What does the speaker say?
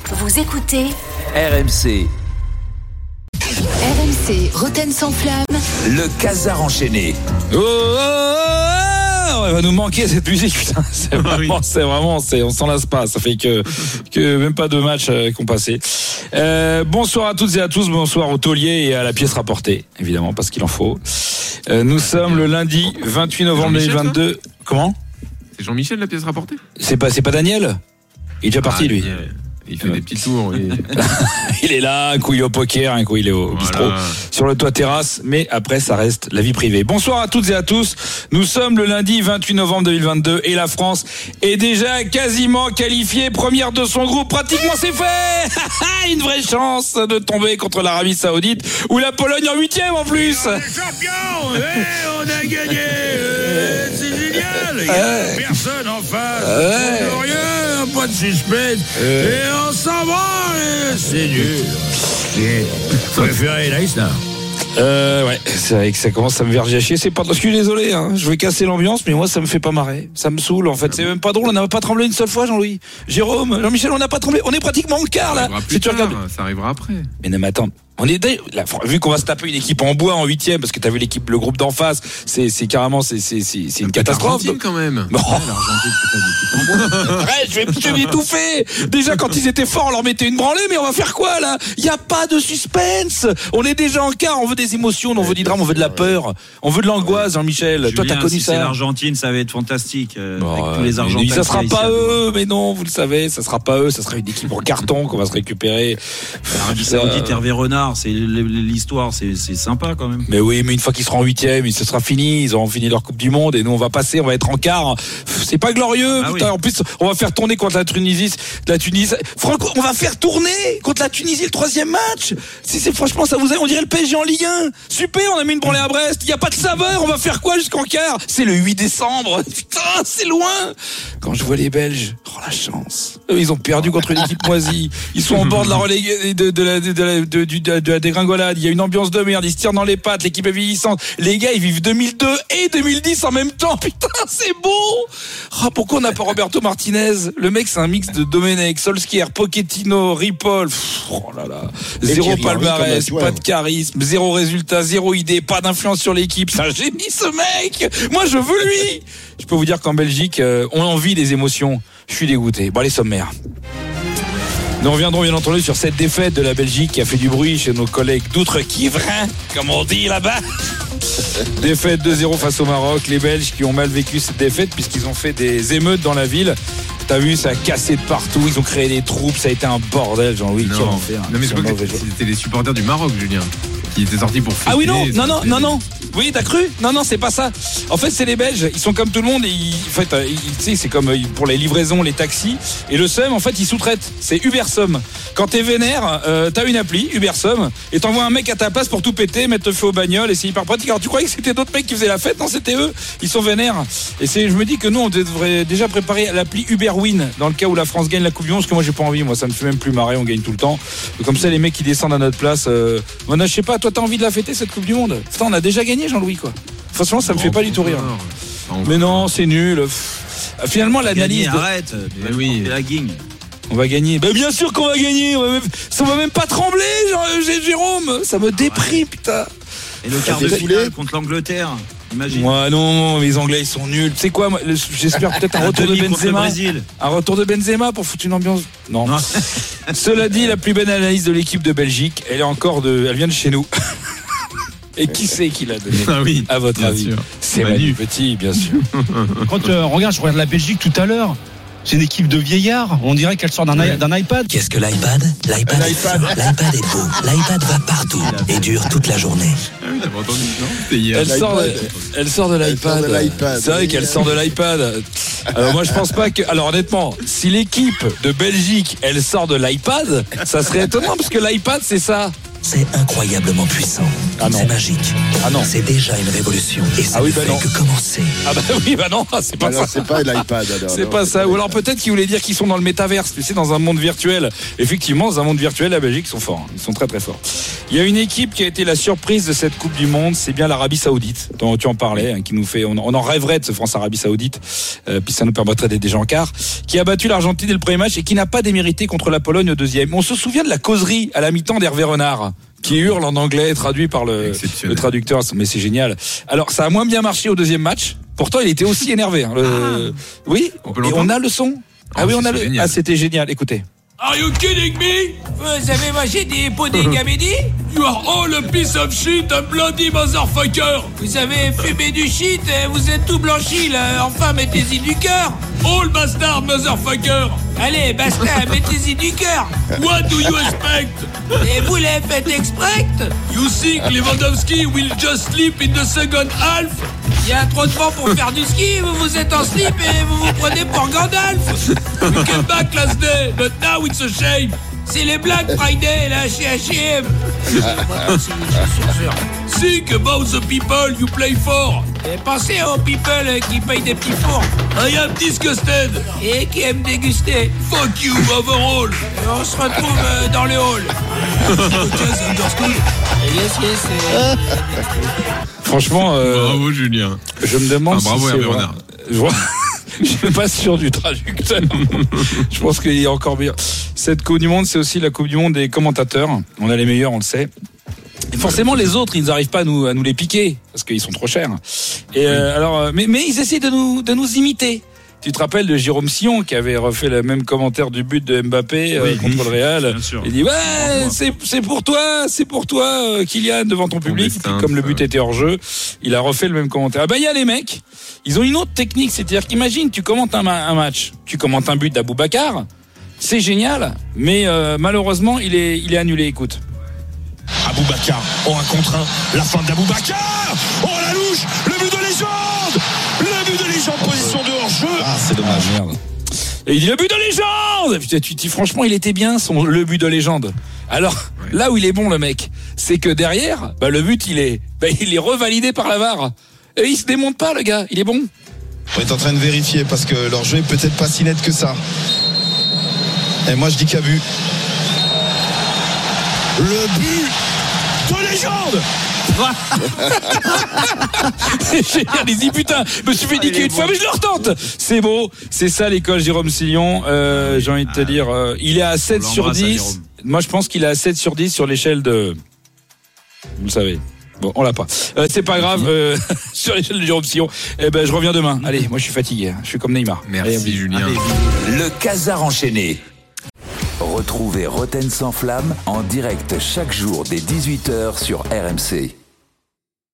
Vous écoutez RMC. RMC, Roten sans flamme. Le Casar enchaîné. Elle va nous manquer cette musique, putain. C'est vraiment, on s'en lasse pas. Ça fait que même pas 2 matchs qu'on passait. Bonsoir à toutes et à tous. Bonsoir au taulier et à la pièce rapportée, évidemment, parce qu'il en faut. Nous sommes le lundi 28 novembre 2022. Comment? C'est Jean-Michel, la pièce rapportée? C'est pas Daniel? Il est déjà parti, lui. Il fait des petits tours. Il est là, un coup il est au poker, un coup il est au bistrot, sur le toit terrasse, mais après ça reste la vie privée. Bonsoir à toutes et à tous. Nous sommes le lundi 28 novembre 2022 et la France est déjà quasiment qualifiée première de son groupe. Pratiquement c'est fait. Une vraie chance de tomber contre l'Arabie Saoudite ou la Pologne en 8e en plus. On est champions, on a gagné, c'est génial. Il n'y a personne en face, rien, pas de suspense. Et on s'en va, c'est nul. J'ai préféré l'Aïsna. Ouais, c'est vrai que ça commence à me verger. C'est pas, je suis désolé, hein. Je vais casser l'ambiance, mais moi ça me fait pas marrer. Ça me saoule, en fait. C'est même pas drôle. On n'a pas tremblé une seule fois, Jean-Louis. Jérôme, Jean-Michel, on n'a pas tremblé. On est pratiquement en quart, là. Ça arrivera après. Mais non, mais attends. On est vu qu'on va se taper une équipe en bois en 8e, parce que t'as vu le groupe d'en face, c'est carrément, c'est une catastrophe. L'Argentine, quand même. Bon. L'Argentine, c'est pas une équipe en bois. Arrête, je vais m'étouffer. Déjà, quand ils étaient forts, on leur mettait une branlée, mais on va faire quoi, là? Il y a pas de suspense. On est déjà en quart. On veut des émotions, on veut du drame, on veut de la peur. On veut de l'angoisse, Jean-Michel. Julien, toi, t'as connu ça. C'est l'Argentine, ça va être fantastique. Avec tous les Argentins. Ça sera pas eux, mais non, vous le savez, ça sera pas eux. Ça sera une équipe en carton qu'on va se récupérer. L'Arabie Saoudite, Hervé Renard, c'est l'histoire, c'est sympa quand même. Mais oui, mais une fois qu'ils seront en 8e, ce sera fini, ils auront fini leur Coupe du Monde et nous on va passer, on va être en quart. C'est pas glorieux, putain. Oui. En plus, on va faire tourner contre la Tunisie. Franco, on va faire tourner contre la Tunisie le 3e match. Franchement, ça vous on dirait le PSG en Ligue 1. Super, on a mis une branlée à Brest. Il y a pas de saveur. On va faire quoi jusqu'en quart? C'est le 8 décembre. Putain, c'est loin. Quand je vois les Belges, la chance. Eux, ils ont perdu contre une équipe moisie. Ils sont au bord de la relégation, de la dégringolade. Il y a une ambiance de merde, ils se tirent dans les pattes, l'équipe est vieillissante. Les gars, ils vivent 2002 et 2010 en même temps. Putain, c'est beau. Pourquoi on n'a pas Roberto Martinez? Le mec, c'est un mix de Domenech, Solskjaer, Pochettino, Ripoll. Oh là là. Zéro palmarès, pas de charisme, zéro résultat, zéro idée, pas d'influence sur l'équipe. C'est un génie, ce mec. Moi, je veux lui. Je peux vous dire qu'en Belgique, on envie des émotions. Je suis dégoûté. Bon, les sommaires. Nous reviendrons bien entendu sur cette défaite de la Belgique qui a fait du bruit chez nos collègues d'outre-Quiverin, comme on dit là-bas. Défaite 2-0 face au Maroc. Les Belges qui ont mal vécu cette défaite puisqu'ils ont fait des émeutes dans la ville. T'as vu, ça a cassé de partout. Ils ont créé des troupes. Ça a été un bordel, Jean-Louis. Non, mais c'est pas que c'était les supporters du Maroc, Julien, qui étaient sortis pour fêter. Ah oui, non. Oui, t'as cru? Non, c'est pas ça. En fait, c'est les Belges. Ils sont comme tout le monde. Tu sais, c'est comme pour les livraisons, les taxis. Et le SEM, en fait, ils sous-traitent. C'est Ubersum. Quand t'es vénère, t'as une appli, Ubersum, et t'envoies un mec à ta place pour tout péter, mettre le feu aux bagnoles, et c'est hyper pratique. Alors, tu croyais que c'était d'autres mecs qui faisaient la fête? Non, c'était eux. Ils sont vénères. Et je me dis que nous, on devrait déjà préparer l'appli Uberwin dans le cas où la France gagne la Coupe du Monde, parce que moi, j'ai pas envie. Moi, ça me fait même plus marrer. On gagne tout le temps. Comme ça, les mecs qui descendent à notre place, je sais pas, toi, t'as envie de la fêter, cette Coupe du Monde? Putain, on a déjà gagné, Jean-Louis, quoi. Franchement, ça me fait pas du tout rire. Mais non, c'est nul. Finalement, l'analyse. Arrête. Mais oui. La guigne. On va gagner. Ben bien sûr qu'on va gagner. Ça va même pas trembler, Jérôme. Ça me déprime, putain. Et le quart de finale contre l'Angleterre. Imagine. Moi non, les Anglais ils sont nuls. Tu sais quoi, j'espère peut-être un retour de Benzema. Un retour de Benzema pour foutre une ambiance. Non. Cela dit, la plus belle analyse de l'équipe de Belgique, elle vient de chez nous. Et qui c'est qui l'a donné? Ah oui, à votre avis? Sûr. C'est Manu Petit, bien sûr. Quand je regarde la Belgique tout à l'heure. C'est une équipe de vieillards. On dirait qu'elle sort d'un iPad. Qu'est-ce que l'iPad? L'iPad est beau. L'iPad va partout et dure toute la journée. Ah oui, t'avais entendu, non? Elle sort de l'iPad. C'est vrai qu'elle sort de l'iPad. Alors moi je pense pas que. Alors honnêtement, si l'équipe de Belgique elle sort de l'iPad, ça serait étonnant parce que l'iPad c'est ça. c'est incroyablement puissant. Ah non. C'est magique. Ah non. C'est déjà une révolution. Et ça Ah oui, ne bah fait non. que commencer. Ah bah oui, bah non, c'est pas Alors, ça. c'est pas l'iPad. Alors, C'est non, pas ça. Ou alors peut-être qu'ils voulaient dire qu'ils sont dans le métaverse, tu sais, dans un monde virtuel. Effectivement, dans un monde virtuel, la Belgique, ils sont forts. Ils sont très très forts. Il y a une équipe qui a été la surprise de cette Coupe du Monde, c'est bien l'Arabie Saoudite, dont tu en parlais, hein, qui nous fait, on en rêverait de ce France-Arabie Saoudite, puis ça nous permettrait d'être déjà en quart, qui a battu l'Argentine dès le premier match et qui n'a pas démérité contre la Pologne au deuxième. On se souvient de la causerie à la mi-temps d'Hervé Renard, qui hurle en anglais, traduit par le traducteur, mais c'est génial. Alors, ça a moins bien marché au deuxième match. Pourtant, il était aussi énervé. Hein. Oui, et on a le son. Ah oui, on a le. Génial. Ah, c'était génial. Écoutez. Are you kidding me? Vous avez mangé des puddings à midi? You are all a piece of shit, a bloody motherfucker! Vous avez fumé du shit, vous êtes tout blanchi là, enfin mettez-y du cœur! All bastard motherfucker! Allez, basta, mettez-y du cœur! What do you expect? Et vous l'avez fait exprès? You think Lewandowski will just sleep in the second half? Il y a trop de vent pour faire du ski, vous êtes en slip et vous vous prenez pour Gandalf! We came back last day, but now it's a shame! C'est les Black Friday là chez H&M. Think about the people you play for. Et pensez aux people qui payent des petits fours. I am disgusted. Et qui aiment déguster. Fuck you overall. Et on se retrouve dans le hall. Yes. Franchement, bravo Julien. Je me demande bravo si Hervé Renard. Je suis pas sûr du traducteur. Je pense qu'il y a encore meilleur. Cette Coupe du Monde, c'est aussi la Coupe du Monde des commentateurs. On a les meilleurs, on le sait. Et forcément, les autres, ils n'arrivent pas à nous les piquer parce qu'ils sont trop chers. Et alors, mais ils essaient de nous imiter. Tu te rappelles de Jérôme Sillon qui avait refait le même commentaire du but de Mbappé contre le Real. Il dit c'est pour toi Kylian devant ton public. Puis, comme le but était hors jeu, il a refait le même commentaire. Ah ben il y a les mecs, ils ont une autre technique, c'est-à-dire qu'imagine tu commentes un match, tu commentes un but d'Aboubacar, c'est génial, mais malheureusement il est annulé. Écoute. Aboubacar en 1 contre 1, la fin d'Aboubacar. Oh la louche, le but de légende. Le but de légende, position de hors-jeu. Ah, c'est dommage. Ah, merde. Et il dit le but de légende. Putain, tu dis franchement, il était bien le but de légende. Alors, là où il est bon le mec, c'est que derrière, le but il est revalidé par la VAR. Et il se démonte pas le gars, il est bon. On est en train de vérifier parce que leur jeu est peut-être pas si net que ça. Et moi je dis qu'il y a but. Le but de légende. C'est génial, il dit putain, je me suis fait niquer une fois, mais je le retente. C'est beau, c'est ça l'école Jérôme Sillon. J'ai envie de te dire, il est à 7 sur 10. Moi je pense qu'il est à 7 sur 10 sur l'échelle de... Vous le savez. Bon, on l'a pas. C'est pas grave, sur l'échelle de Jérôme Sillon. Je reviens demain. Allez, moi je suis fatigué, je suis comme Neymar. Merci Julien. Le Casar enchaîné. Retrouvez Roten sans flamme en direct chaque jour dès 18h sur RMC.